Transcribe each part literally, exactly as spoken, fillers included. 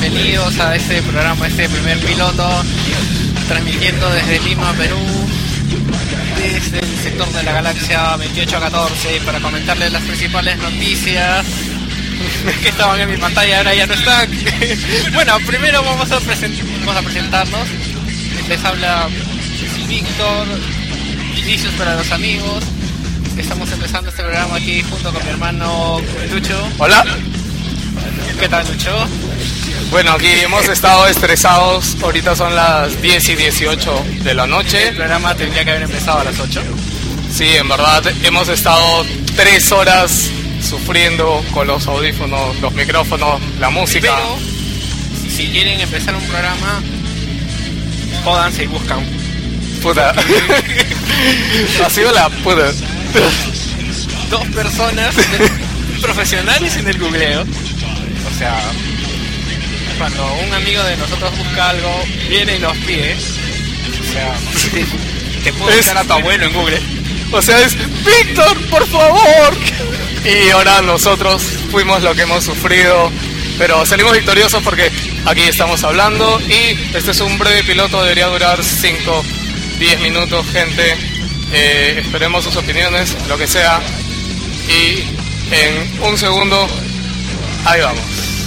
bienvenidos a este programa, este primer piloto, transmitiendo desde Lima, Perú, desde el sector de la galaxia veintiocho a catorce, para comentarles las principales noticias que estaban en mi pantalla, ahora ya no están. Bueno, primero vamos a, present- vamos a presentarnos. Les habla Víctor, inicios para los amigos. Estamos empezando este programa aquí junto con mi hermano Lucho. Hola. ¿Qué tal, Lucho? Bueno, aquí hemos estado estresados. Ahorita son las diez y dieciocho de la noche. El programa tendría que haber empezado a las ocho. Sí, en verdad hemos estado tres horas sufriendo con los audífonos, los micrófonos, la música. Pero si quieren empezar un programa, jódanse y buscan. Puta. Ha sido la puta. Dos personas profesionales en el googleo. O sea, cuando un amigo de nosotros busca algo, viene y nos pide. O sea, te puedo buscar a tu abuelo en Google. O sea, es Víctor, por favor. Y ahora nosotros fuimos lo que hemos sufrido, pero salimos victoriosos porque aquí estamos hablando y este es un breve piloto, debería durar cinco, diez minutos, gente. Eh, esperemos sus opiniones, lo que sea. Y en un segundo, ahí vamos.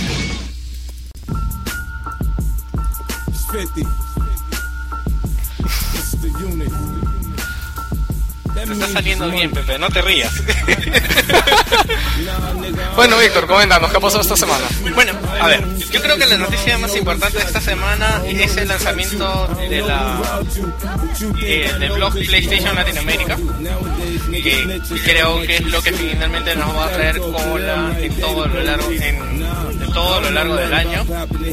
Te está saliendo bien, Pepe, no te rías. Bueno, Víctor, coméntanos, ¿qué pasó esta semana? Bueno, a ver, yo creo que la noticia más importante de esta semana es el lanzamiento de la eh, del blog PlayStation Latinoamérica, que creo que es lo que finalmente nos va a traer cola en todo lo largo, en, en todo lo largo del año.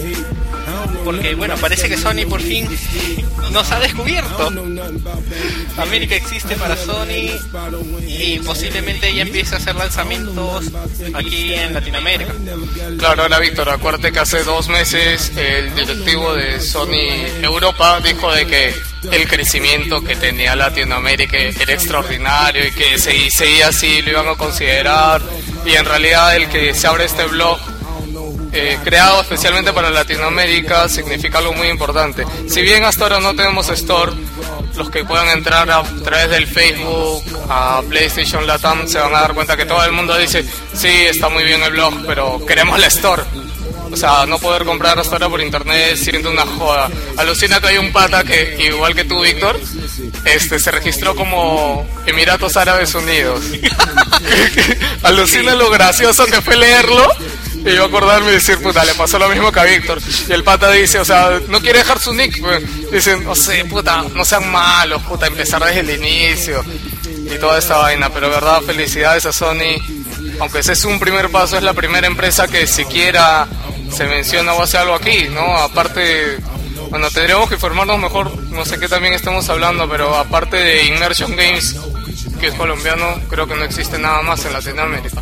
Porque bueno, parece que Sony por fin nos ha descubierto. América existe para Sony y posiblemente ya empiece a hacer lanzamientos aquí en Latinoamérica. Claro, ahora Víctor, acuérdate que hace dos meses el directivo de Sony Europa dijo de que el crecimiento que tenía Latinoamérica era extraordinario y que si seguía así lo iban a considerar, y en realidad el que se abre este blog Eh, creado especialmente para Latinoamérica significa algo muy importante. Si bien hasta ahora no tenemos store, los que puedan entrar a través del Facebook a PlayStation Latam se van a dar cuenta que todo el mundo dice, sí, está muy bien el blog, pero queremos la store. O sea, no poder comprar hasta ahora por internet siendo una joda. Alucina que hay un pata que, igual que tú, Víctor, este, se registró como Emiratos Árabes Unidos. Alucina lo gracioso que fue leerlo. Y yo acordarme y decir, puta, le pasó lo mismo que a Víctor. Y el pata dice, o sea, no quiere dejar su nick, pues. Dicen, no sé, puta, no sean malos, puta, empezar desde el inicio y toda esta vaina. Pero verdad, felicidades a Sony. Aunque ese es un primer paso, es la primera empresa que siquiera se menciona o hace algo aquí, ¿no? Aparte, bueno, tendríamos que informarnos mejor, no sé qué también estamos hablando, pero aparte de Immersion Games, que es colombiano, creo que no existe nada más en Latinoamérica.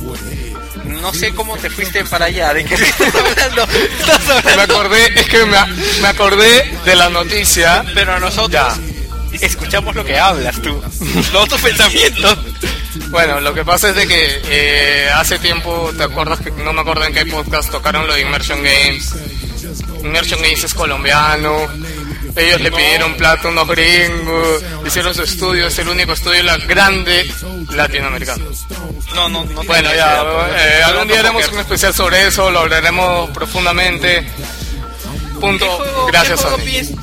No sé cómo te fuiste para allá, ¿de qué estás hablando? ¿Estás hablando? Me acordé, es que me, me acordé de la noticia. Pero a nosotros ya escuchamos lo que hablas tú, no tus pensamientos. Bueno, lo que pasa es de que eh, hace tiempo, ¿te acuerdas? Que no me acuerdo en qué podcast tocaron lo de Immersion Games. Immersion Games es colombiano. Ellos le pidieron plata a unos gringos, hicieron su estudio, es el único estudio la grande latinoamericano. No, no, no. Bueno, ya, eh, algún día haremos un especial sobre eso, lo hablaremos profundamente. Punto. Juego, Gracias, Sony.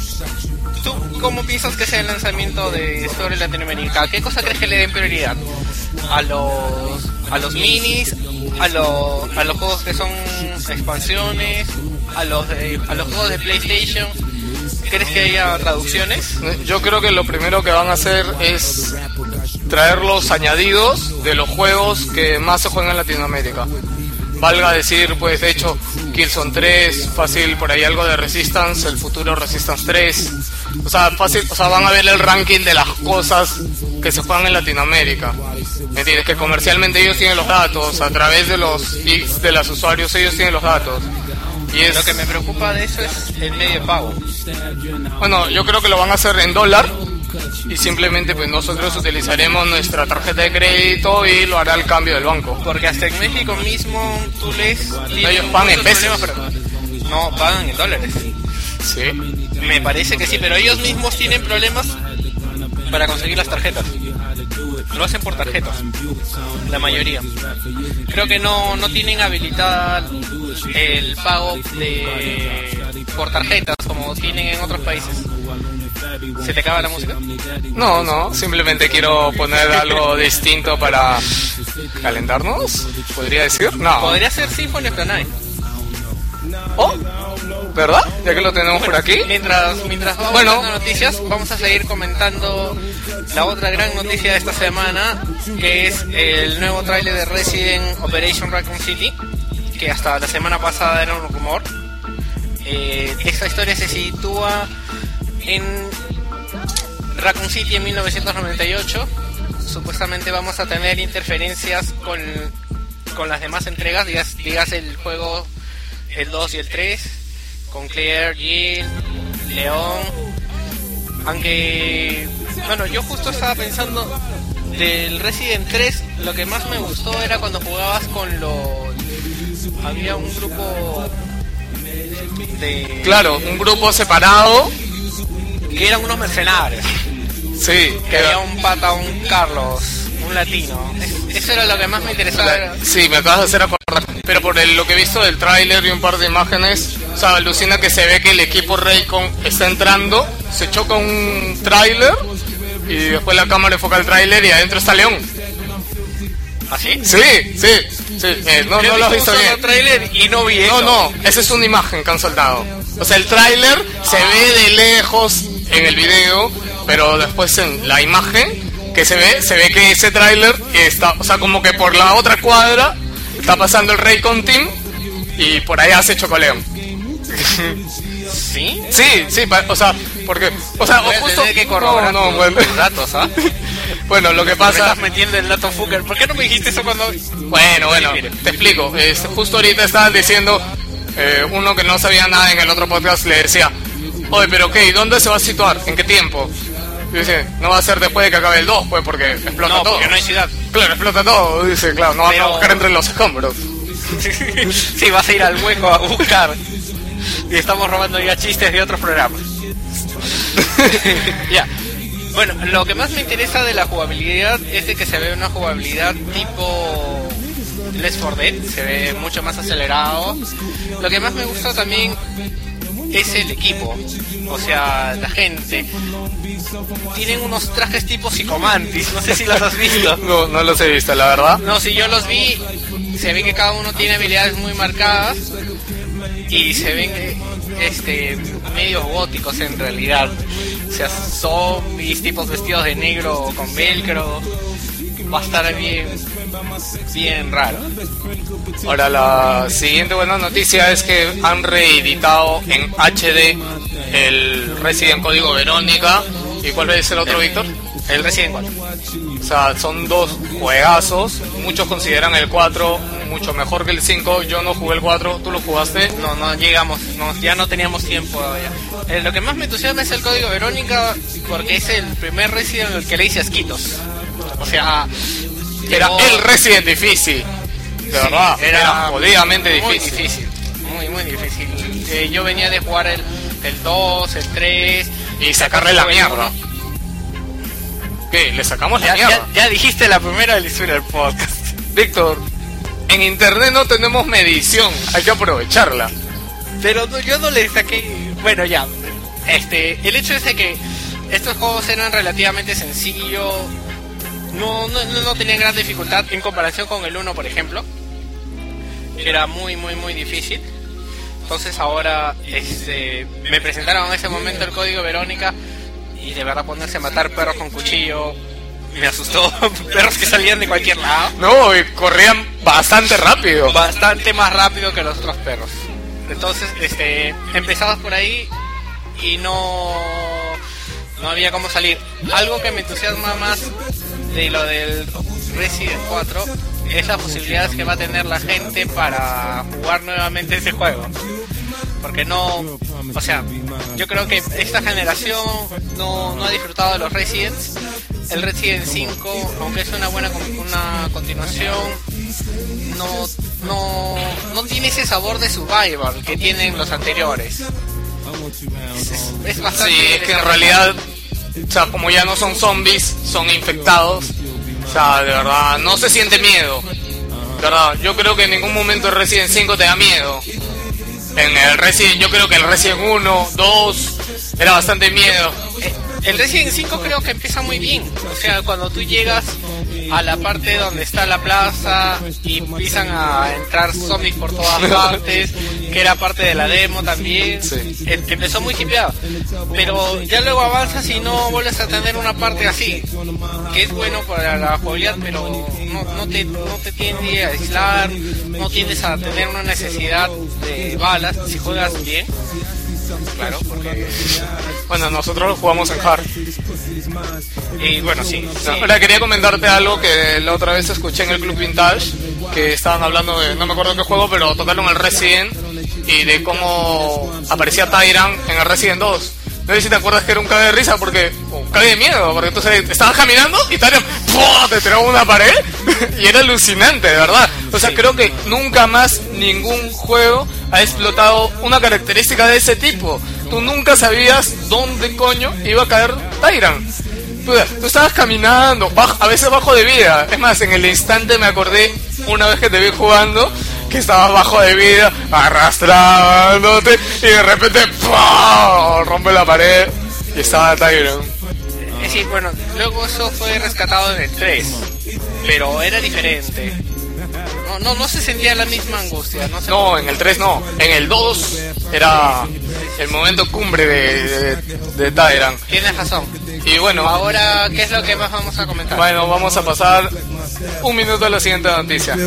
¿Tú cómo piensas que sea el lanzamiento de sobre Latinoamérica? ¿Qué cosa crees que le den prioridad? ¿A los a los minis? ¿A los a los juegos que son expansiones? ¿A los de, a los juegos de PlayStation? ¿Crees que haya traducciones? Yo creo que lo primero que van a hacer es traer los añadidos de los juegos que más se juegan en Latinoamérica. Valga decir, pues de hecho, Killzone tres, fácil, por ahí algo de Resistance, el futuro Resistance tres. O sea, fácil, o sea, van a ver el ranking de las cosas que se juegan en Latinoamérica. ¿Me entiendes? Que comercialmente ellos tienen los datos, a través de los I Ps de los usuarios ellos tienen los datos. Y es... Lo que me preocupa de eso es el medio de pago. Bueno, yo creo que lo van a hacer en dólar y simplemente pues nosotros utilizaremos nuestra tarjeta de crédito y lo hará el cambio del banco. Porque hasta en México mismo tú lees... Ellos pagan en pesos. Pero, No, pagan en dólares. Sí. Me parece que sí, pero ellos mismos tienen problemas para conseguir las tarjetas. Lo hacen por tarjetas, la mayoría. Creo que no, no tienen habilitada el pago de por tarjetas como tienen en otros países. ¿Se te acaba la música? No, no, simplemente quiero poner algo distinto para calentarnos, podría decir. No. Podría ser Symphony of the Night. Oh, ¿verdad? Ya que lo tenemos Bueno, por aquí. Mientras, mientras vamos Bueno. dando noticias, vamos a seguir comentando la otra gran noticia de esta semana, que es el nuevo tráiler de Resident Operation Raccoon City, que hasta la semana pasada era un rumor. Eh, esta historia se sitúa en Raccoon City en mil novecientos noventa y ocho. Supuestamente vamos a tener interferencias con, con las demás entregas, digas, digas el juego el dos y el tres, con Claire, Jill, León. Aunque, bueno, yo justo estaba pensando del Resident tres, lo que más me gustó era cuando jugabas con los... Había un grupo de... Claro, un grupo separado. que eran unos mercenarios. Sí, Que era- había un pata, un Carlos, un latino. Es- Eso era lo que más me interesaba. La- sí, me acabas de hacer acordar. Pero por el- lo que he visto del tráiler y un par de imágenes, o sea, alucina que se ve que el equipo Raycon está entrando, se choca un tráiler y después la cámara enfoca el tráiler y adentro está León. ¿Así? Sí, sí, sí. eh, no, Yo no he lo has visto visto un solo bien. tráiler y no vi eso. No, no, esa es una imagen que han soltado. O sea, el tráiler se ve de lejos en el video, pero después en la imagen que se ve, se ve que ese tráiler está, o sea, como que por la otra cuadra está pasando el Raycon Team y por allá se chocó León. ¿Sí? Sí, sí, pa- o sea, porque, o sea, Voy a justo tener que corroborar no, no, tus- bueno. tus datos, ¿ah? Bueno, lo que Me pasa. estás metiendo el dato Fucker. ¿Por qué no me dijiste eso cuando...? Bueno, bueno, Sí, mire. te explico. Es, justo ahorita estaban diciendo, eh, uno que no sabía nada en el otro podcast le decía, oye, pero ¿qué? ¿Dónde se va a situar? ¿En qué tiempo? Y dice, no va a ser después de que acabe el dos, pues, porque explota No, todo. porque no hay ciudad. Claro, explota todo. Dice, claro, no van Pero- a buscar entre los escombros. Sí, vas a ir al hueco a buscar. Y estamos robando ya chistes de otros programas. Ya. Bueno, lo que más me interesa de la jugabilidad es de que se ve una jugabilidad tipo Left four Dead, se ve mucho más acelerado. Lo que más me gusta también es el equipo, o sea, la gente. Tienen unos trajes tipo psicomantis, no sé si los has visto. No, no los he visto, la verdad. No, si yo los vi, se ve que cada uno tiene habilidades muy marcadas y se ven eh, este medio góticos en realidad. O sea, zombies, tipos vestidos de negro o con velcro. Va a estar bien, bien raro. Ahora, la siguiente buena noticia es que han reeditado en H D el Resident Código Verónica. ¿Y cuál es el otro, Víctor? El Resident cuatro. O sea, son dos juegazos. Muchos consideran el cuatro mucho mejor que el cinco. Yo no jugué el cuatro, ¿tú lo jugaste? No, no llegamos, no, ya no teníamos tiempo todavía. Eh, lo que más me entusiasma es el Código Verónica porque es el primer Resident al que le hice asquitos. O sea, Era llegó- el Resident difícil. De verdad, era era jodidamente muy difícil. difícil. Muy, muy difícil. Eh, yo venía de jugar el, el dos, el tres... Y sacarle la el mierda. uno. ¿Qué? ¿Le sacamos la Ya, mierda? ya, ya dijiste la primera de la historia del podcast. Víctor, en internet no tenemos medición. Hay que aprovecharla. Pero no, yo no le saqué... Bueno, ya. Este, el hecho es de que estos juegos eran relativamente sencillos. No, no, no tenían gran dificultad en comparación con el uno, por ejemplo. Era muy, muy, muy difícil. Entonces ahora este, me presentaron en ese momento el Código Verónica y de verdad ponerse a matar perros con cuchillo me asustó. Perros que salían de cualquier lado. No, y corrían bastante rápido. Bastante más rápido que los otros perros. Entonces, este, empezabas por ahí y no, no había cómo salir. Algo que me entusiasma más de lo del Resident cuatro es las posibilidades que va a tener la gente para jugar nuevamente ese juego. Porque no, o sea, yo creo que esta generación no, no ha disfrutado de los Residents. El Resident cinco, aunque es una buena con- una continuación, no, no, no tiene ese sabor de survival que tienen los anteriores. Es, es, es bastante... Sí, es que en realidad, o sea, como ya no son zombies, son infectados. O sea, de verdad, no se siente miedo. De verdad, yo creo que en ningún momento el Resident cinco te da miedo. En el Resident, yo creo que el Resident uno, dos, era bastante miedo. El Resident cinco creo que empieza muy bien. O sea, cuando tú llegas a la parte donde está la plaza y empiezan a entrar zombies por todas partes, que era parte de la demo también, sí. Empezó muy hipeado. Pero ya luego avanzas y no vuelves a tener una parte así, que es bueno para la jugabilidad, pero no, no, te, no te tiende a aislar, no tiendes a tener una necesidad de balas si juegas bien. Claro, porque... Bueno, nosotros lo jugamos en hard. Y bueno, sí, sí. Ahora quería comentarte algo que la otra vez escuché en el Club Vintage, que estaban hablando de, no me acuerdo qué juego, pero tocaron el Resident y de cómo aparecía Tyrant en el Resident dos. No sé si te acuerdas que era un cague de risa, porque un cague de miedo, porque entonces estabas caminando y Tyrant ¡pum! Te tiraba una pared y era alucinante, de verdad. O sea, sí. Creo que nunca más ningún juego ha explotado una característica de ese tipo. Tú nunca sabías dónde coño iba a caer Tyrant. Tú, tú estabas caminando, bajo, a veces bajo de vida. Es más, en el instante me acordé una vez que te vi jugando que estabas bajo de vida, arrastrándote y de repente ¡pum! Rompe la pared y estaba Tyrant. Es decir, bueno, luego eso fue rescatado en el tres, pero era diferente. No, no, no se sentía la misma angustia. No, no en el tres no. En el dos era el momento cumbre de, de, de Tyrant. Tienes razón. Y bueno, ahora, ¿qué es lo que más vamos a comentar? Bueno, vamos a pasar un minuto a la siguiente noticia.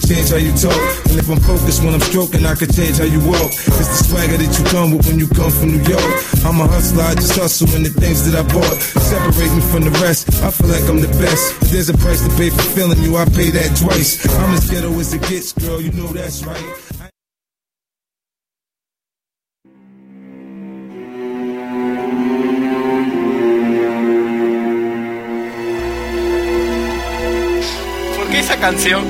Esa canción.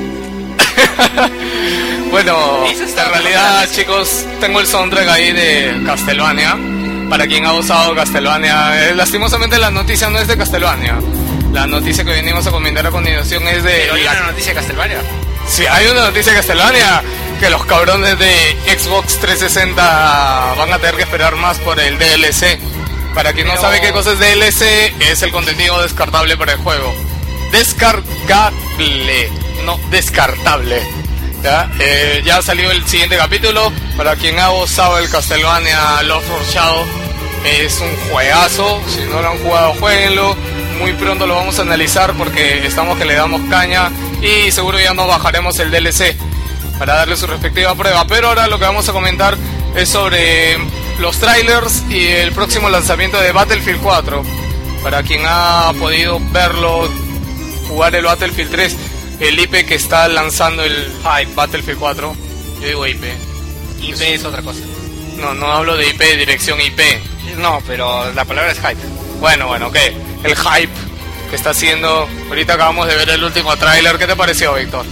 Bueno, en realidad, chicos, tengo el soundtrack ahí de Castlevania. Para quien ha usado Castlevania, eh, lastimosamente la noticia no es de Castlevania. La noticia que venimos a comentar a continuación es de... ¿Pero hay la... una noticia de Castlevania? Sí, hay una noticia de Castlevania, que los cabrones de Xbox trescientos sesenta van a tener que esperar más por el D L C. Para quien Pero... no sabe qué cosa es D L C, es el contenido descartable para el juego. Descargable, no descartable. ¿Ya? Eh, ya salió el siguiente capítulo. Para quien ha usado el Castlevania Lost for Shadow, es un juegazo. Si no lo han jugado, jueguenlo. Muy pronto lo vamos a analizar porque estamos que le damos caña y seguro ya nos bajaremos el D L C para darle su respectiva prueba. Pero ahora lo que vamos a comentar es sobre los trailers y el próximo lanzamiento de Battlefield cuatro. Para quien ha podido verlo, jugar el Battlefield tres, el I P que está lanzando el hype Battlefield cuatro. Yo digo I P. I P es otra cosa. No, no hablo de I P, dirección I P. No, pero la palabra es hype. Bueno, bueno, ok. El hype que está haciendo. Ahorita acabamos de ver el último tráiler. ¿Qué te pareció, Víctor?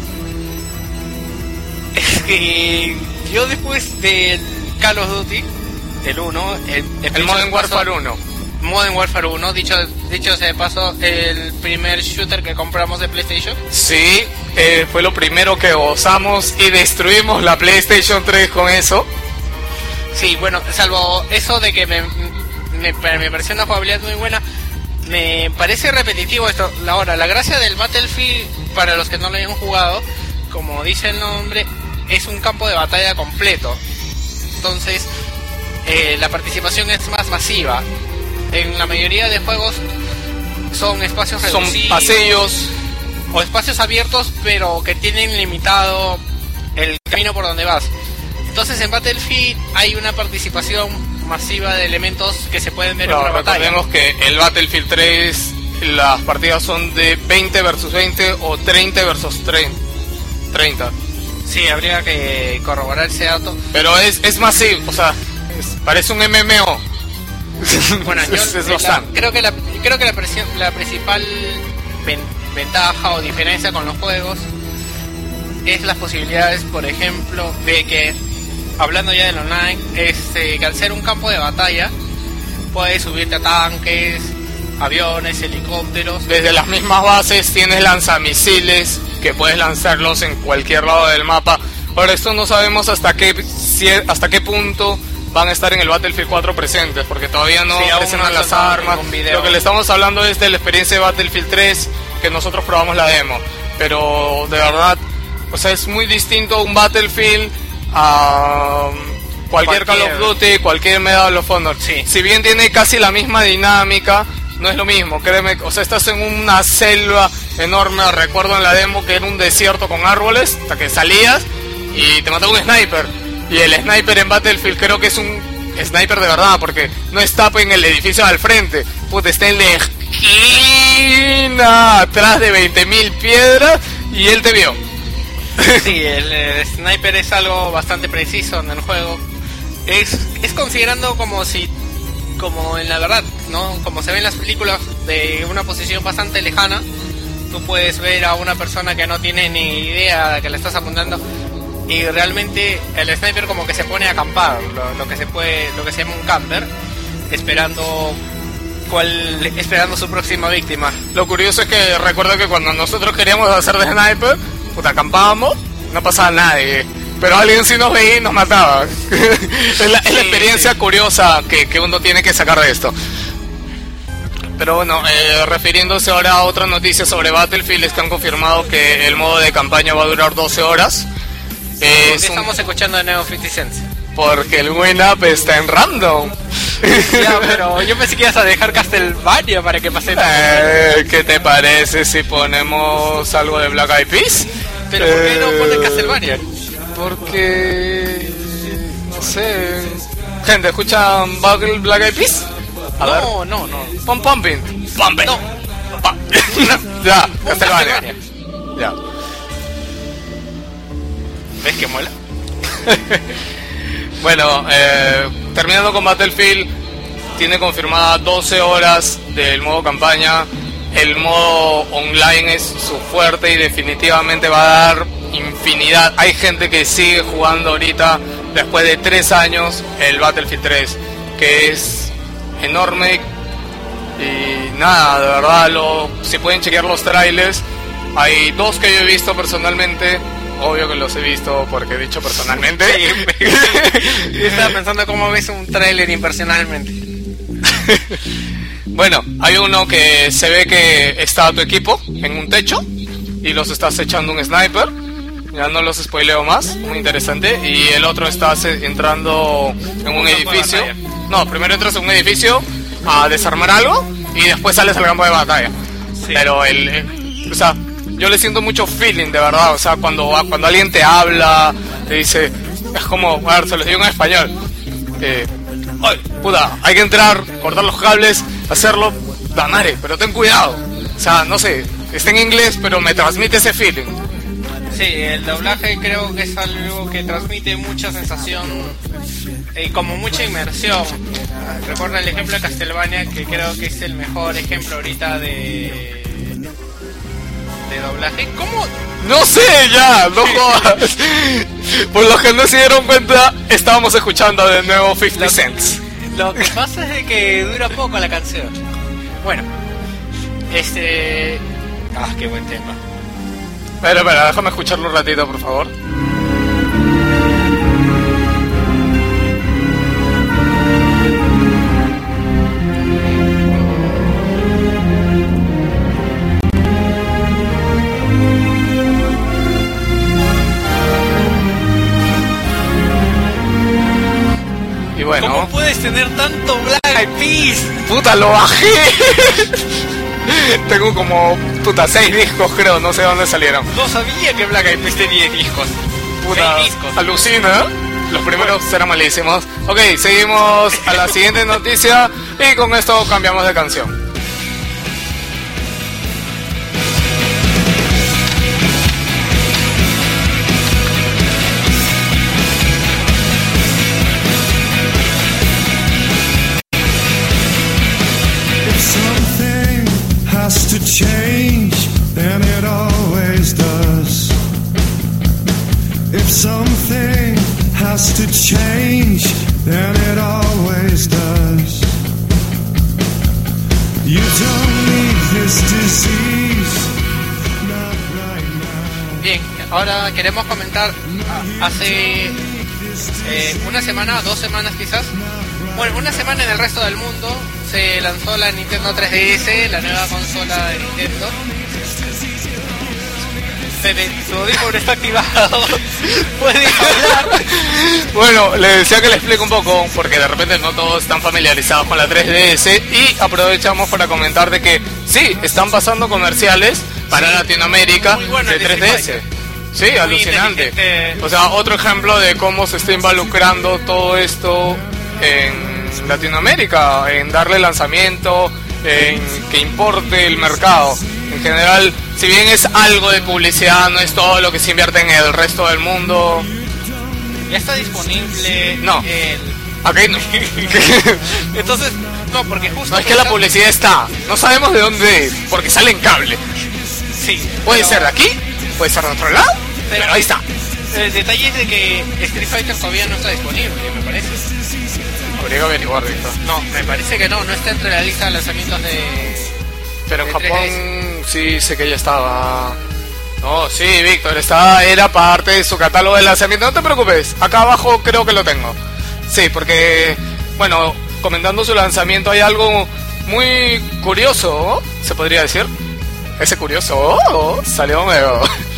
Es que yo después del Call of Duty, el uno, el, el, el Modern Warfare uno. Modern Warfare uno, dicho, dicho sea de paso, el primer shooter que compramos de PlayStation. Sí, eh, fue lo primero que gozamos y destruimos la PlayStation tres con eso. Sí, bueno, salvo eso de que me, me, me pareció una jugabilidad muy buena, me parece repetitivo esto. Ahora, la gracia del Battlefield, para los que no lo hayan jugado, como dice el nombre, es un campo de batalla completo. Entonces, eh, la participación es más masiva. En la mayoría de juegos son espacios reducidos, son pasillos o espacios abiertos, pero que tienen limitado el camino por donde vas. Entonces en Battlefield hay una participación masiva de elementos que se pueden ver. Claro, en una batalla. Recordemos que el Battlefield tres, las partidas son de veinte versus veinte o treinta versus treinta. Sí, habría que corroborar ese dato. Pero es, es masivo, o sea, es, parece un M M O. Bueno, yo es, es la, creo que la creo que la, la principal ven, ventaja o diferencia con los juegos es las posibilidades, por ejemplo, de que, hablando ya del online, este, que al ser un campo de batalla, puedes subirte a tanques, aviones, helicópteros. Desde las mismas bases tienes lanzamisiles que puedes lanzarlos en cualquier lado del mapa. Por esto no sabemos hasta qué si, hasta qué punto van a estar en el Battlefield cuatro presentes, porque todavía no sí, presentan no las armas. Lo que le estamos hablando es de la experiencia de Battlefield tres, que nosotros probamos la demo. Pero de verdad, o sea, es muy distinto un Battlefield a cualquier, cualquier Call of Duty, cualquier Medal of Honor. Sí. Si bien tiene casi la misma dinámica, no es lo mismo, créeme. O sea, estás en una selva enorme. Recuerdo en la demo que era un desierto con árboles, hasta que salías y te mataba un sniper. Y el sniper en Battlefield creo que es un sniper de verdad, porque no está en el edificio al frente, puta, está en la esquina, atrás de veinte mil piedras, y él te vio. Sí, el, el sniper es algo bastante preciso en el juego. Es, es considerando como si, como en la verdad, ¿no? Como se ve en las películas, de una posición bastante lejana, tú puedes ver a una persona que no tiene ni idea de que le estás apuntando, y realmente el sniper como que se pone a acampar, lo, lo que se puede, lo que se llama un camper, esperando cuál, esperando su próxima víctima. Lo curioso es que recuerdo que cuando nosotros queríamos hacer de sniper, puta, acampábamos, no pasaba nadie, pero alguien sí nos veía y nos mataba. es, la, sí, es la experiencia sí. curiosa que, que uno tiene que sacar de esto. Pero bueno, eh, refiriéndose ahora a otra noticia sobre Battlefield, es que han confirmado que el modo de campaña va a durar doce horas. ¿Por qué estamos un... escuchando de nuevo cincuenta Cent? Porque el win-up está en random. Ya, pero yo pensé que ibas a dejar Castlevania para que pase. Eh, ¿Qué te parece si ponemos algo de Black Eyed Peas? ¿Pero por qué eh... no ponen Castlevania? Porque... no sé... Gente, ¿escuchan Black Eyed Peas? A no, ver. no, no. Pom Pumping. Pumping. No. Ya, Castlevania. Ya. ¿Ves que mola? Bueno, eh, terminando con Battlefield, tiene confirmada doce horas del modo campaña. El modo online es su fuerte y definitivamente va a dar infinidad. Hay gente que sigue jugando ahorita, después de tres años, el Battlefield tres, que es enorme. Y nada, de verdad, lo, si pueden chequear los trailers, hay dos que yo he visto personalmente. Obvio que los he visto porque he dicho personalmente. Sí, yo estaba pensando cómo ves un tráiler impersonalmente. Bueno, hay uno que se ve que está tu equipo en un techo y los estás echando un sniper. Ya no los spoileo más, muy interesante. Y el otro estás entrando en un edificio. No, primero entras en un edificio a desarmar algo y después sales al campo de batalla. Sí. Pero el, el o sea, yo le siento mucho feeling, de verdad. O sea, cuando, cuando alguien te habla, te dice, es como, a ver, se los digo en español. Eh, Ay, puta, hay que entrar, cortar los cables, hacerlo, da madre, pero ten cuidado. O sea, no sé, está en inglés, pero me transmite ese feeling. Sí, el doblaje creo que es algo que transmite mucha sensación y como mucha inmersión. Recuerda el ejemplo de Castlevania, que creo que es el mejor ejemplo ahorita de... de doblaje. ¿Cómo? No sé, ya, no jodas. Por los que no se dieron cuenta, estábamos escuchando de nuevo cincuenta Cents. Lo que pasa es de que dura poco la canción. Bueno, este... ah, qué buen tema. Espera, espera, déjame escucharlo un ratito, por favor. Y bueno, ¿cómo puedes tener tanto Black Eyed Peas? Puta, lo bajé. Tengo como, puta, seis discos creo, no sé dónde salieron. No sabía que Black Eyed Peas tenía discos. Puta, seis discos. Alucina. Los primeros bueno. Serán malísimos. Ok, seguimos a la siguiente noticia y con esto cambiamos de canción. To change, and it always does. something has to change, and it always does. You don't need this disease, not right now. Bien, ahora queremos comentar, hace eh, una semana, dos semanas quizás, bueno, una semana en el resto del mundo se lanzó la Nintendo tres D S, la nueva consola de Nintendo. Pepe, tu audífono está activado. Puedes hablar. Bueno, le decía que le explico un poco, porque de repente no todos están familiarizados con la tres D S, y aprovechamos para comentar de que sí, están pasando comerciales para sí, Latinoamérica bueno de tres D S. Sí, muy alucinante. O sea, otro ejemplo de cómo se está involucrando todo esto en Latinoamérica, en darle lanzamiento, en que importe el mercado. En general, si bien es algo de publicidad, no es todo lo que se invierte en el resto del mundo. Ya está disponible. No. El... Aquí no. Entonces, no, porque justo. No, es que la publicidad está. No sabemos de dónde es, porque sale en cable. Sí. Puede pero... ser de aquí, puede ser de otro lado, pero, pero ahí está. El detalle es de que Street Fighter todavía no está disponible, me parece. Habría que averiguar, Víctor. No, me parece que no, no está entre la lista de lanzamientos de. Pero en Japón sí sé que ya estaba. No, sí, Víctor, estaba, era parte de su catálogo de lanzamiento. No te preocupes, acá abajo creo que lo tengo. Sí, porque, bueno, comentando su lanzamiento hay algo muy curioso, se podría decir. Ese curioso oh, salió medio.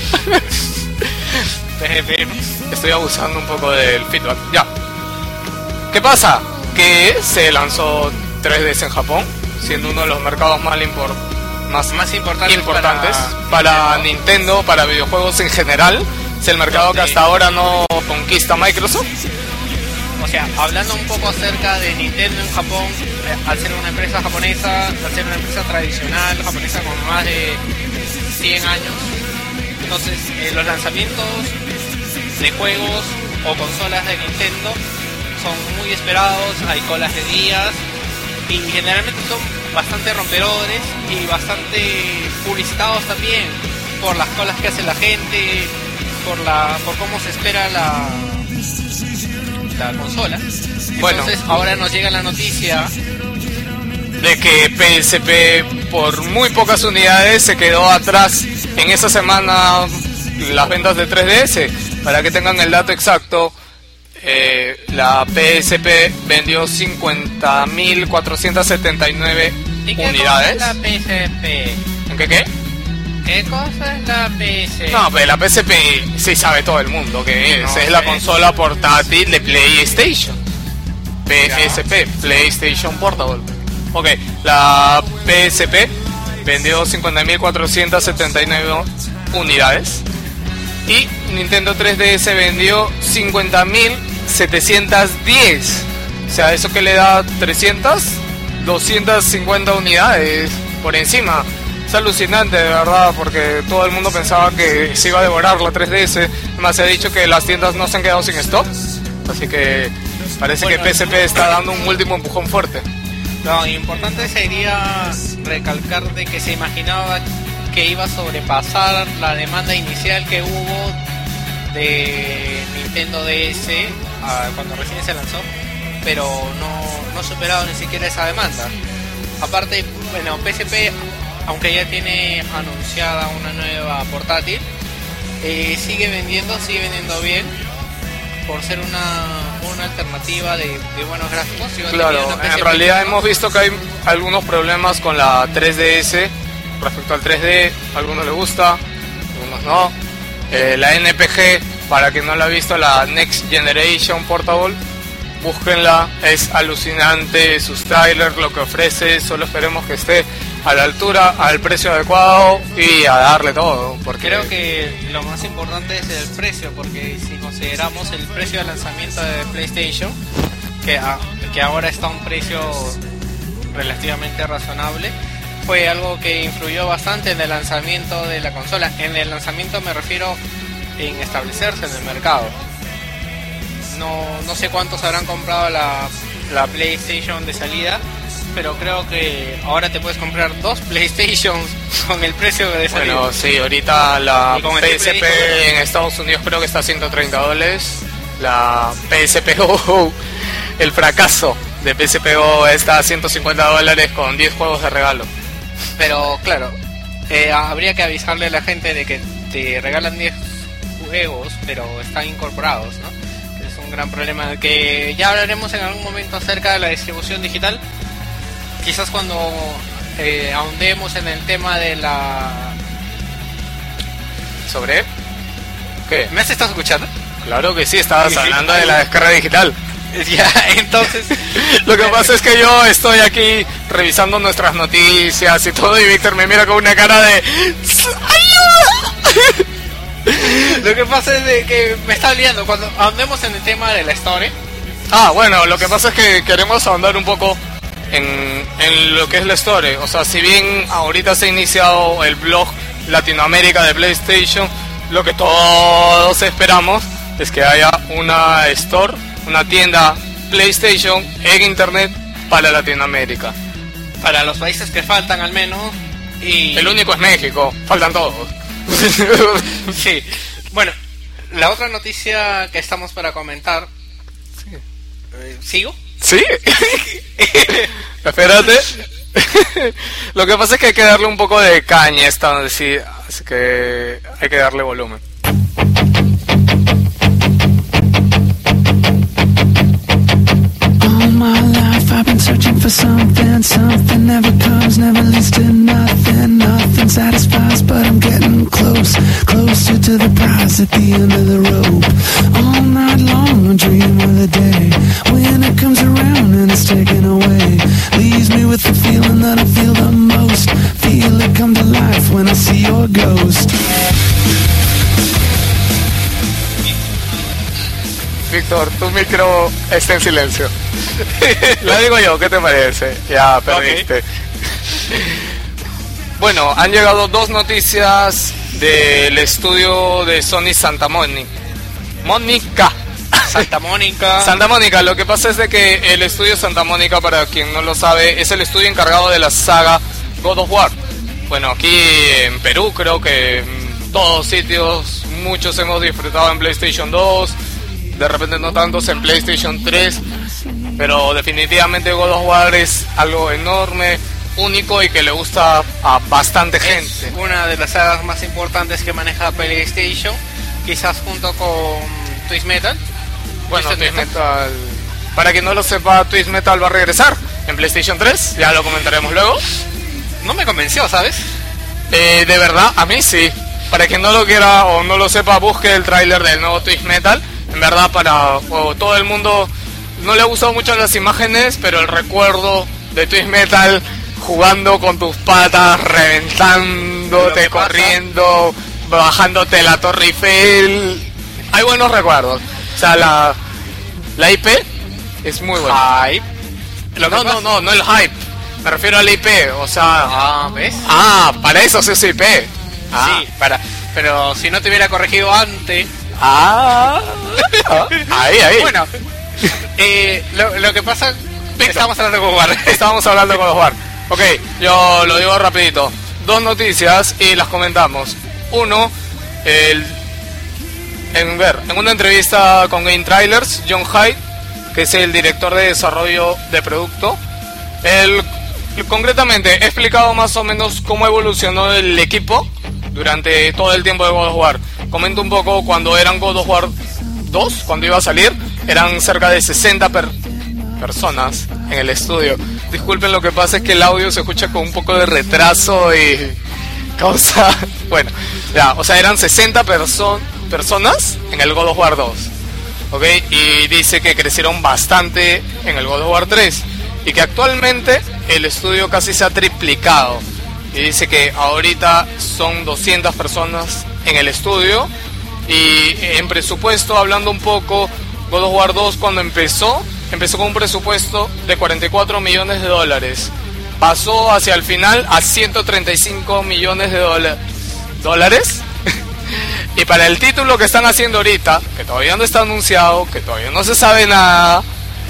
Estoy abusando un poco del feedback. Ya. ¿Qué pasa? Que se lanzó tres D S en Japón, siendo uno de los mercados más, impor más, más importantes, importantes para, para Nintendo. Nintendo, para videojuegos en general. Es el mercado que hasta ahora no conquista Microsoft. O sea, hablando un poco acerca de Nintendo en Japón, eh, al ser una empresa japonesa, al ser una empresa tradicional japonesa con más de cien años, entonces eh, los lanzamientos de juegos o consolas de Nintendo son muy esperados, hay colas de días y generalmente son bastante rompedores y bastante publicitados también por las colas que hace la gente, por la por cómo se espera la la consola. Entonces bueno, ahora nos llega la noticia de que P S P por muy pocas unidades se quedó atrás en esa semana las ventas de tres D S. Para que tengan el dato exacto, eh, la P S P vendió cincuenta mil cuatrocientas setenta y nueve unidades. ¿Qué cosa es la P S P? ¿En qué qué? ¿Qué cosa es la P S P? No, pues la P S P sí sabe todo el mundo que es. No, es sé. La consola portátil de PlayStation. P S P, ya. PlayStation Portable. Ok, la P S P vendió cincuenta mil cuatrocientas setenta y nueve unidades. Y Nintendo tres D S vendió cincuenta mil setecientos diez. O sea, eso que le da trescientas, doscientas cincuenta unidades por encima. Es alucinante, de verdad, porque todo el mundo pensaba que se iba a devorar la tres D S. Además se ha dicho que las tiendas no se han quedado sin stock. Así que parece bueno, que P S P está dando un último empujón fuerte. Lo importante sería recalcar de que se imaginaba que iba a sobrepasar la demanda inicial que hubo de Nintendo D S uh, cuando recién se lanzó, pero no, no ha superado ni siquiera esa demanda. Aparte, bueno, P S P, aunque ya tiene anunciada una nueva portátil, eh, sigue vendiendo, sigue vendiendo bien, por ser una, una alternativa de, de buenos gráficos. Claro, en realidad hemos visto que hay algunos problemas con la tres D S respecto al tres D, a algunos les gusta, a algunos no. Eh, la N P G, para quien no la ha visto, la Next Generation Portable, búsquenla, es alucinante sus trailers, lo que ofrece. Solo esperemos que esté a la altura, al precio adecuado y a darle todo, porque creo que lo más importante es el precio, porque si consideramos el precio de lanzamiento de PlayStation, que, a, que ahora está a un precio relativamente razonable, fue algo que influyó bastante en el lanzamiento de la consola. En el lanzamiento me refiero en establecerse en el mercado. No, no sé cuántos habrán comprado la, la PlayStation de salida, pero creo que ahora te puedes comprar dos PlayStations con el precio de salida. Bueno, sí, ahorita la Y con el P S P triple en Estados Unidos creo que está a ciento treinta dólares. La P S P Go, el fracaso de P S P Go está a ciento cincuenta dólares con diez juegos de regalo. Pero claro, eh, habría que avisarle a la gente de que te regalan diez juegos, pero están incorporados, ¿no? Es un gran problema que ya hablaremos en algún momento acerca de la distribución digital. Quizás cuando eh, ahondemos en el tema de la... ¿Sobre? ¿Qué? ¿Me has estado escuchando? Claro que sí, estabas hablando de la descarga digital. Ya, entonces... Lo que pasa es que yo estoy aquí revisando nuestras noticias y todo, y Víctor me mira con una cara de... ¡ayuda! Lo que pasa es de que me está liando cuando ahondemos en el tema de la Store. Ah, bueno, lo que pasa es que queremos ahondar un poco en, en lo que es la Store. O sea, si bien ahorita se ha iniciado el blog Latinoamérica de PlayStation, lo que todos esperamos es que haya una Store, una tienda PlayStation en internet para Latinoamérica. Para los países que faltan al menos. Y El único es México, faltan todos. sí. Bueno, la otra noticia que estamos para comentar. Eh, ¿Sigo? ¿Sí? Espérate. Lo que pasa es que hay que darle un poco de caña a esta noticia, así que hay que darle volumen. All my life I've been searching for something, something never comes, never leads to nothing, nothing satisfies, but I'm getting close, closer to the prize at the end of the rope. All night long I dream of the day when it comes around and it's taken away, leaves me with the feeling that I feel the most, feel it come to life when I see your ghost. Víctor, tu micro está en silencio. Lo digo yo, ¿qué te parece? Ya, perdiste. Okay. Bueno, han llegado dos noticias del estudio de Sony Santa Mónica. Mónica. Santa Mónica. Santa Mónica, lo que pasa es de que el estudio Santa Mónica, para quien no lo sabe, es el estudio encargado de la saga God of War. Bueno, aquí en Perú creo que en todos sitios, muchos hemos disfrutado en PlayStation dos, de repente no tantos en PlayStation tres, pero definitivamente God of War es algo enorme, único y que le gusta a bastante gente. Es una de las sagas más importantes que maneja PlayStation, quizás junto con Twist Metal. Bueno, Twist Metal, Metal, para quien no lo sepa, Twist Metal va a regresar en PlayStation tres, ya lo comentaremos luego. No me convenció, ¿sabes? Eh, de verdad, a mí sí. Para quien no lo quiera o no lo sepa, busque el tráiler del nuevo Twist Metal. En verdad, para o, todo el mundo no le ha gustado mucho las imágenes, pero el recuerdo de Twist Metal jugando con tus patas, reventándote, corriendo, bajándote la Torre Eiffel, hay buenos recuerdos. O sea, la, la I P es muy buena. Hype. No, no, no, no, no el hype. Me refiero al I P, o sea... Ah, ¿ves? Ah, para eso se usa I P. Ah. Sí, para... Pero si no te hubiera corregido antes... Ah, ah, ahí, ahí. Bueno, eh, lo, lo que pasa... Estamos hablando de God of War. Estábamos hablando de God of War. Ok, yo lo digo rapidito. Dos noticias y las comentamos. Uno, el... En ver, en una entrevista con Game Trailers, John Hyde, que es el director de desarrollo de producto, él concretamente ha explicado más o menos cómo evolucionó el equipo durante todo el tiempo de God of War. Comento un poco cuando eran God of War dos, cuando iba a salir, eran cerca de sesenta per personas en el estudio. Disculpen, lo que pasa es que el audio se escucha con un poco de retraso y causa... Bueno, ya, o sea, eran sesenta perso personas en el God of War dos, ¿ok? Y dice que crecieron bastante en el God of War tres y que actualmente el estudio casi se ha triplicado. Y dice que ahorita son doscientas personas en el estudio. Y en presupuesto, hablando un poco, God of War dos cuando empezó, empezó con un presupuesto de cuarenta y cuatro millones de dólares. Pasó hacia el final a ciento treinta y cinco millones de dólares. ¿Dólares? Y para el título que están haciendo ahorita, que todavía no está anunciado, que todavía no se sabe nada,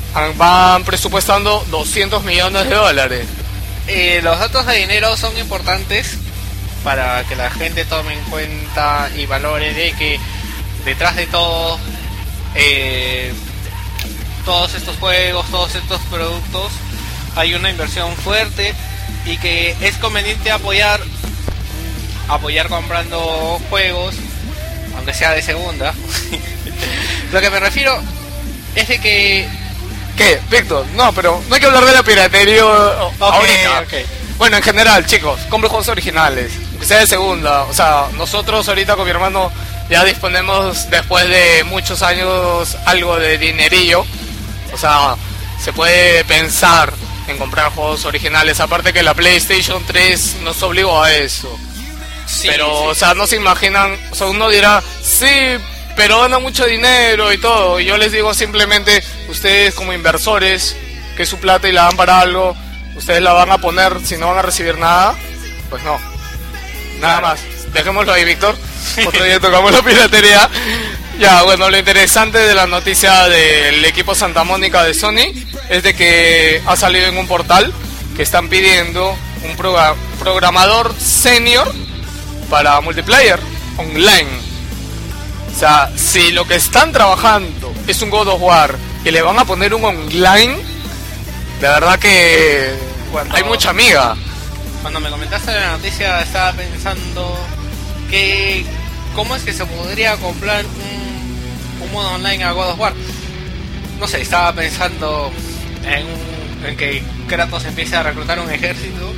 van presupuestando doscientos millones de dólares. Eh, los datos de dinero son importantes para que la gente tome en cuenta y valore de que detrás de todo, eh, todos estos juegos, todos estos productos, hay una inversión fuerte y que es conveniente apoyar, apoyar comprando juegos, aunque sea de segunda. Lo que me refiero es de que... ¿Qué, Víctor? No, pero no hay que hablar de la piratería okay, ahorita. Okay. Bueno, en general, chicos, compren juegos originales, que sea de segunda. O sea, nosotros ahorita con mi hermano ya disponemos, después de muchos años, algo de dinerillo. O sea, se puede pensar en comprar juegos originales. Aparte que la PlayStation tres nos obligó a eso. Sí, pero, sí. O sea, no se imaginan. O sea, uno dirá, sí, pero gana mucho dinero y todo. Y yo les digo simplemente, ustedes como inversores, que es su plata y la dan para algo, ustedes la van a poner, si no van a recibir nada, pues no. Nada claro. más. Dejémoslo ahí, Víctor. Otro día tocamos la piratería. Ya, bueno, lo interesante de la noticia del equipo Santa Mónica de Sony es de que ha salido en un portal que están pidiendo un proga- programador senior para multiplayer online. O sea, si lo que están trabajando es un God of War y le van a poner un online, de verdad que cuando, hay mucha amiga. Cuando me comentaste la noticia estaba pensando que cómo es que se podría comprar un, un modo online a God of War. No sé, estaba pensando en, en que Kratos empiece a reclutar un ejército.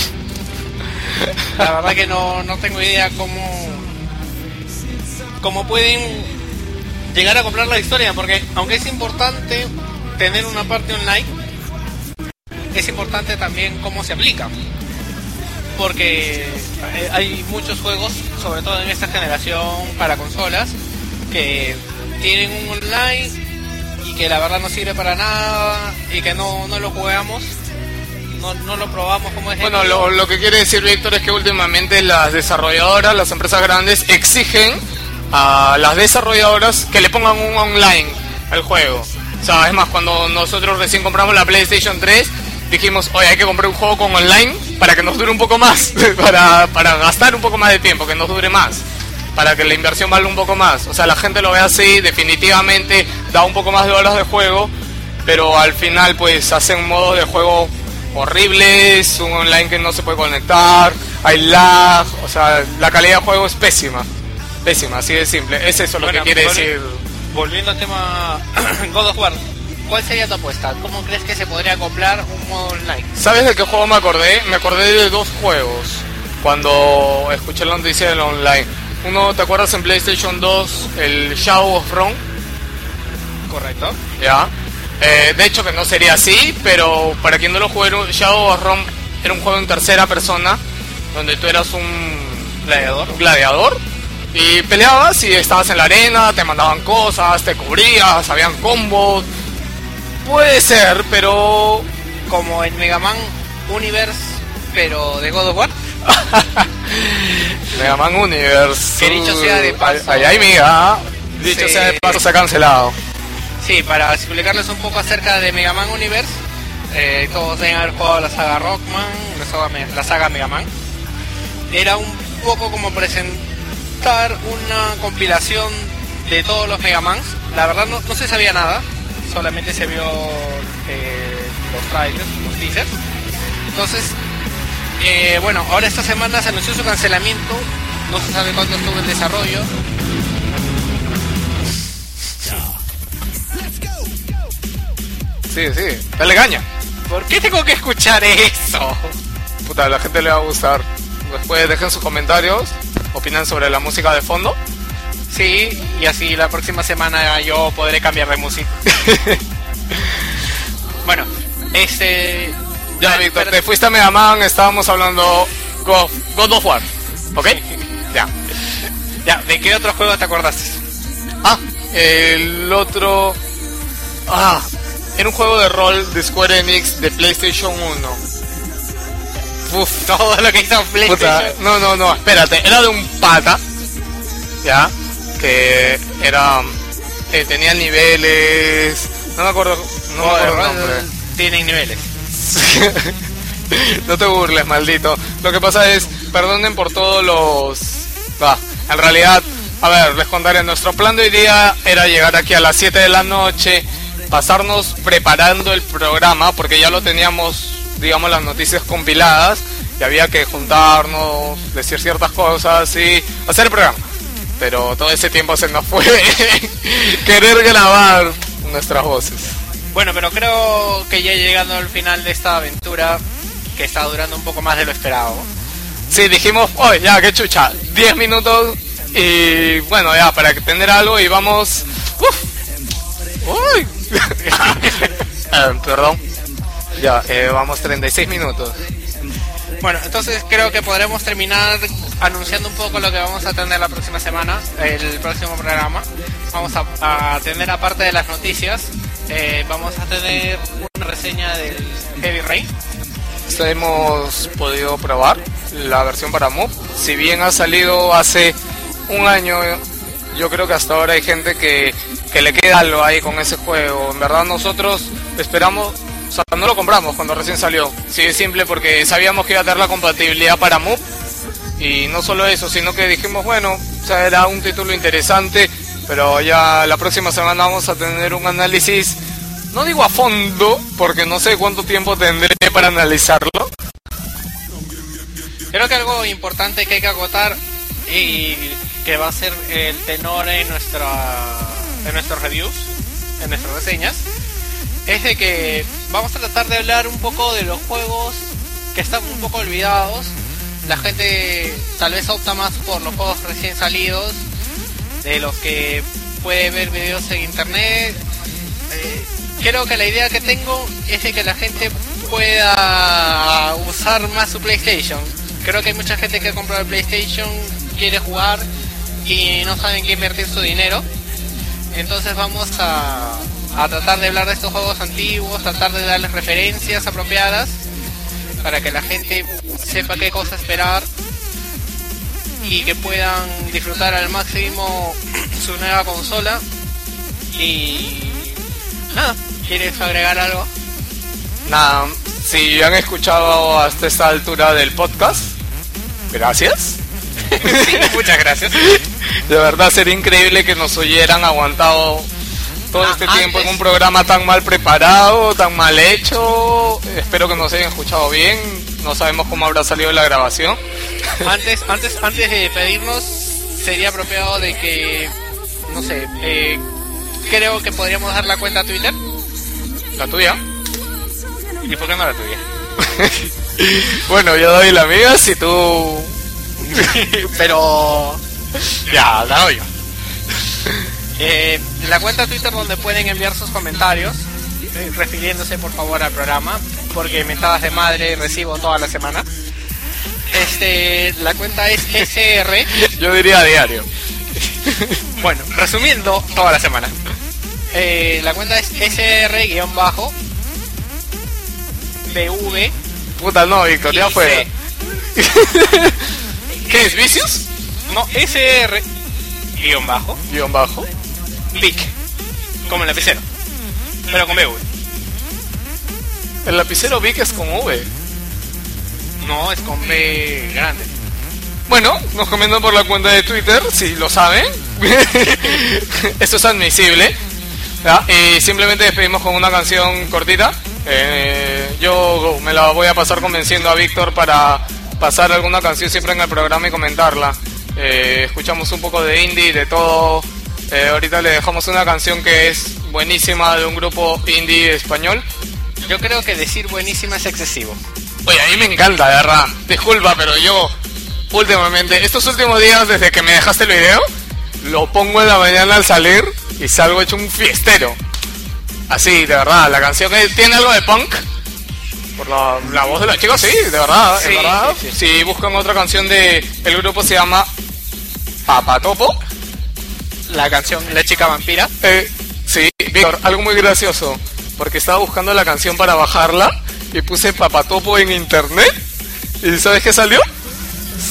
La verdad que no, no tengo idea cómo cómo pueden llegar a comprar la historia, porque aunque es importante tener una parte online, es importante también cómo se aplica, porque hay muchos juegos, sobre todo en esta generación para consolas, que tienen un online y que la verdad no sirve para nada y que no, no lo jugamos, no, no lo probamos como ejemplo. Bueno, lo, lo que quiere decir Víctor es que últimamente las desarrolladoras, las empresas grandes exigen a las desarrolladoras que le pongan un online al juego. O sea, es más, cuando nosotros recién compramos la PlayStation tres, dijimos, oye, hay que comprar un juego con online para que nos dure un poco más, para, para gastar un poco más de tiempo, que nos dure más, para que la inversión valga un poco más. O sea, la gente lo ve así, definitivamente da un poco más de horas de juego, pero al final pues hacen modos de juego horribles, un online que no se puede conectar, hay lag, o sea, la calidad de juego es pésima. Pésima, así de simple. Es eso lo bueno, que quiere volvi- decir. Volviendo al tema God of War, ¿cuál sería tu apuesta? ¿Cómo crees que se podría comprar un modo online? ¿Sabes de qué juego me acordé? Me acordé de dos juegos cuando escuché la noticia del online. Uno, ¿te acuerdas en PlayStation dos? El Shadow of Rome. Correcto. Ya. Eh, de hecho que no sería así, pero para quien no lo jugó, Shadow of Rome era un juego en tercera persona, donde tú eras un gladiador. Un gladiador. Y peleabas y estabas en la arena, te mandaban cosas, te cubrías, habían combos. Puede ser, pero... Como en Mega Man Universe, pero de God of War. Mega Man Universe. Que dicho sea de paso... Ay, ay, amiga. Dicho sí. sea de paso, se ha cancelado. Sí, para explicarles un poco acerca de Mega Man Universe, eh, todos deben haber jugado la saga Rockman, la saga, la saga Mega Man. Era un poco como presentar una compilación de todos los Mega Mans. La verdad no, no se sabía nada, solamente se vio eh, los trailers, los teasers. Entonces, eh, bueno, ahora esta semana se anunció su cancelamiento, no se sabe cuánto estuvo el desarrollo. Sí, sí, dale caña. ¿Por qué tengo que escuchar eso? Puta, a la gente le va a gustar. Después dejen sus comentarios, opinan sobre la música de fondo. Sí, y así la próxima semana yo podré cambiar de música. Bueno, este... Ya, Víctor, te fuiste a Mega Man, estábamos hablando God, God of War, ¿ok? Ya. Ya, ¿de qué otro juego te acordaste? Ah, el otro... Ah, era un juego de rol de Square Enix de PlayStation uno. Uf, todo lo que hizo PlayStation. Puta, no, no, no, espérate, era de un pata, ya, que era, eh, tenía niveles, No me acuerdo, no me acuerdo el nombre. Tienen niveles. No te burles, maldito. Lo que pasa es, perdonen por todos los... Ah, en realidad, a ver, les contaré, nuestro plan de hoy día era llegar aquí a las siete de la noche, pasarnos preparando el programa, porque ya lo teníamos, digamos, las noticias compiladas, y había que juntarnos, decir ciertas cosas y hacer el programa. Pero todo ese tiempo se nos fue querer grabar nuestras voces. Bueno, pero creo que ya llegando al final de esta aventura, que está durando un poco más de lo esperado. Sí, dijimos, oye, ya, qué chucha, diez minutos y bueno, ya, para tener algo y vamos... Uf. Uy. eh, perdón. Ya, eh, vamos treinta y seis minutos. Bueno, entonces creo que podremos terminar anunciando un poco lo que vamos a tener la próxima semana, el próximo programa. Vamos a, a tener, aparte de las noticias, eh, vamos a tener una reseña del Heavy Rain. Hemos podido probar la versión para Move. Si bien ha salido hace un año, yo creo que hasta ahora hay gente que, que le queda algo ahí con ese juego. En verdad nosotros esperamos, o sea, no lo compramos cuando recién salió. Sí, es simple porque sabíamos que iba a tener la compatibilidad para Move. Y no solo eso, sino que dijimos, bueno, o sea, era un título interesante, pero ya la próxima semana vamos a tener un análisis, no digo a fondo, porque no sé cuánto tiempo tendré para analizarlo. Creo que algo importante que hay que acotar y que va a ser el tenor en nuestra en nuestros reviews, en nuestras reseñas, es de que vamos a tratar de hablar un poco de los juegos que están un poco olvidados. La gente tal vez opta más por los juegos recién salidos, de los que puede ver videos en internet. Eh, creo que la idea que tengo es de que la gente pueda usar más su PlayStation. Creo que hay mucha gente que ha comprado el PlayStation, quiere jugar y no saben qué invertir su dinero. Entonces vamos a, a tratar de hablar de estos juegos antiguos, tratar de darles referencias apropiadas para que la gente sepa qué cosa esperar y que puedan disfrutar al máximo su nueva consola. Y nada, ¿quieres agregar algo? Nada, si han escuchado hasta esta altura del podcast, gracias. Sí, muchas gracias. De verdad sería increíble que nos oyeran aguantado todo este ah, tiempo antes... en un programa tan mal preparado, tan mal hecho. Espero que nos hayan escuchado bien. No sabemos cómo habrá salido la grabación. Antes, antes, antes de despedirnos, sería apropiado de que, no sé, eh, creo que podríamos dar la cuenta a Twitter. ¿La tuya? ¿Y por qué no la tuya? Bueno, yo doy la mía si tú... Pero... Ya, la doy yo. Eh, la cuenta Twitter donde pueden enviar sus comentarios, eh, refiriéndose por favor al programa, porque mentadas de madre recibo toda la semana. Este, la cuenta es S R. Yo diría a diario. Bueno, resumiendo, toda la semana. Eh, la cuenta es S R-bajo B V. Puta, no, Víctor, ya fue. ¿Qué es, Vicious? No, S R guión bajo Guión bajo Vic, como el lapicero, pero con B V. El lapicero Vic es con V. No, es con B grande. Bueno, nos comentan por la cuenta de Twitter, si lo saben. Esto es admisible. ¿Ya? Y simplemente despedimos con una canción cortita. Eh, yo me la voy a pasar convenciendo a Víctor para pasar alguna canción siempre en el programa y comentarla. Eh, escuchamos un poco de indie, de todo. Eh, ahorita le dejamos una canción que es buenísima de un grupo indie español. Yo creo que decir buenísima es excesivo. Oye, a mí me encanta, de verdad. Disculpa, pero yo últimamente, estos últimos días desde que me dejaste el video, lo pongo en la mañana al salir y salgo hecho un fiestero. Así, de verdad, la canción que tiene algo de punk. Por la, la voz de la chica, sí, de verdad, sí, de verdad. Sí, sí. Si buscan otra canción de... El grupo se llama Papatopo. La canción La Chica Vampira. Eh, sí, Víctor, algo muy gracioso. Porque estaba buscando la canción para bajarla y puse Papatopo en internet. ¿Y sabes qué salió?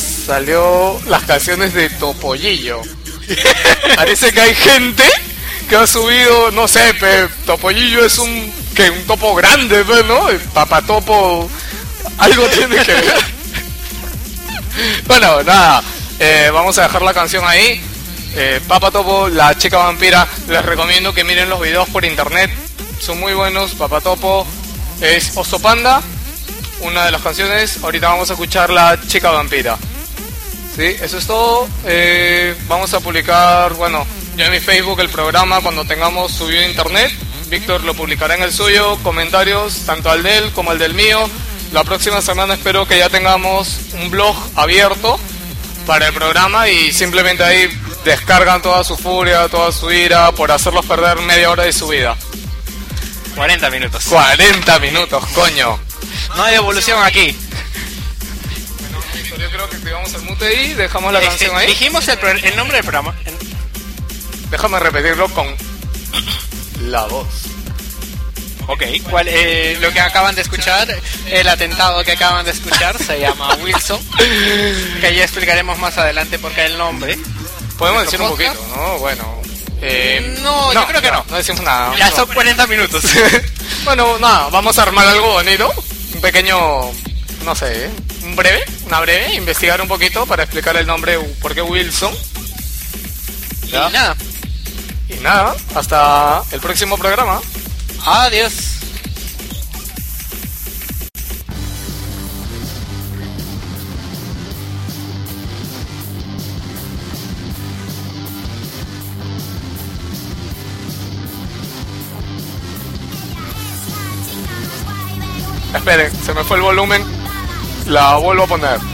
Salió las canciones de Topollillo. Parece que hay gente que ha subido, no sé, pe, Topollillo es un, que un topo grande, pe, ¿no? El Papatopo, algo tiene que ver. Bueno, nada, eh, vamos a dejar la canción ahí. Eh, Papatopo, la chica vampira, les recomiendo que miren los videos por internet, son muy buenos. Papatopo es Oso Panda, una de las canciones. Ahorita vamos a escuchar la chica vampira. Sí, eso es todo. Eh, vamos a publicar, bueno, ya en mi Facebook el programa cuando tengamos subido a internet. Víctor lo publicará en el suyo, comentarios, tanto al de él como al del mío. La próxima semana espero que ya tengamos un blog abierto para el programa y simplemente ahí descargan toda su furia, toda su ira por hacerlos perder media hora de su vida. cuarenta minutos. cuarenta minutos, coño. No hay devolución aquí. Bueno, Víctor, yo creo que activamos el mute ahí, dejamos la Este, canción ahí. dijimos el, pro- el nombre del programa. Déjame repetirlo con la voz. Ok, ¿cuál, eh, lo que acaban de escuchar, el atentado que acaban de escuchar se llama Wilson, que ya explicaremos más adelante por qué el nombre. Podemos ¿Nuestro decir un podcast? poquito, ¿no? Bueno. Eh, No, yo creo que no. No decimos nada. Ya no. son cuarenta minutos. Bueno, nada, vamos a armar algo bonito. Un pequeño, no sé, un breve, una breve, investigar un poquito para explicar el nombre, por qué Wilson. Y ¿Ya? nada, Y nada, hasta el próximo programa. adiós. Esperen, se me fue el volumen. La vuelvo a poner.